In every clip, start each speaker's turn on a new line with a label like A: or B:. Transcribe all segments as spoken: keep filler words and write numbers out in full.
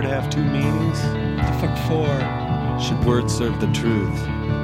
A: have two meanings?
B: The fuck for?
A: Should words serve the truth?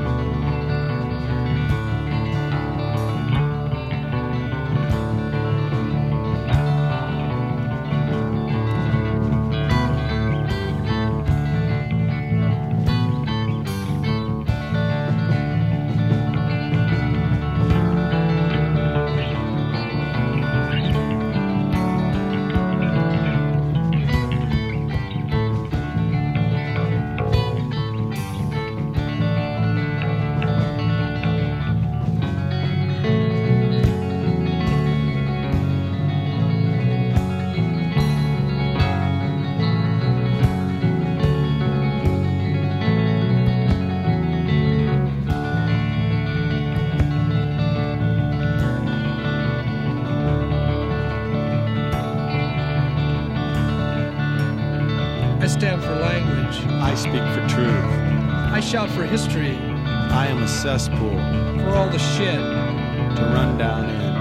B: I stand for language.
A: I speak for truth.
B: I shout for history.
A: I am a cesspool
B: For all the shit.
A: to run down in.